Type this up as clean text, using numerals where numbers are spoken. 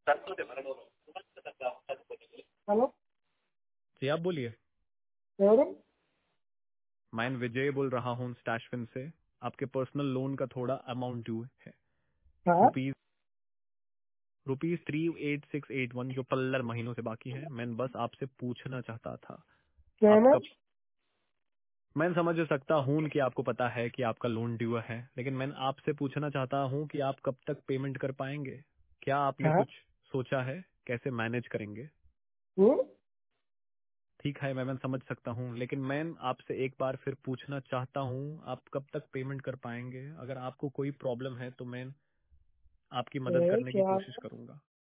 Hello जी आप बोलिए। Madam. मैं विजय बोल रहा हूँ स्टैशफिन से। आपके पर्सनल लोन का थोड़ा अमाउंट ड्यू है। हाँ रुपीज रुपीज 38681 जो 15 महीनों से बाकी है। मैं बस आपसे पूछना चाहता था क्या है आप मैम? कब। मैं समझ सकता हूँ कि आपको पता है कि आपका लोन ड्यू है, लेकिन मैं आपसे पूछना चाहता हूँ कि आप कब तक पेमेंट कर पाएंगे। क्या आपने हाँ। कुछ सोचा है कैसे मैनेज करेंगे। हम्म, ठीक है मैं समझ सकता हूँ, लेकिन मैं आपसे एक बार फिर पूछना चाहता हूँ आप कब तक पेमेंट कर पाएंगे। अगर आपको कोई प्रॉब्लम है तो मैं आपकी मदद करने की क्या? कोशिश करूंगा।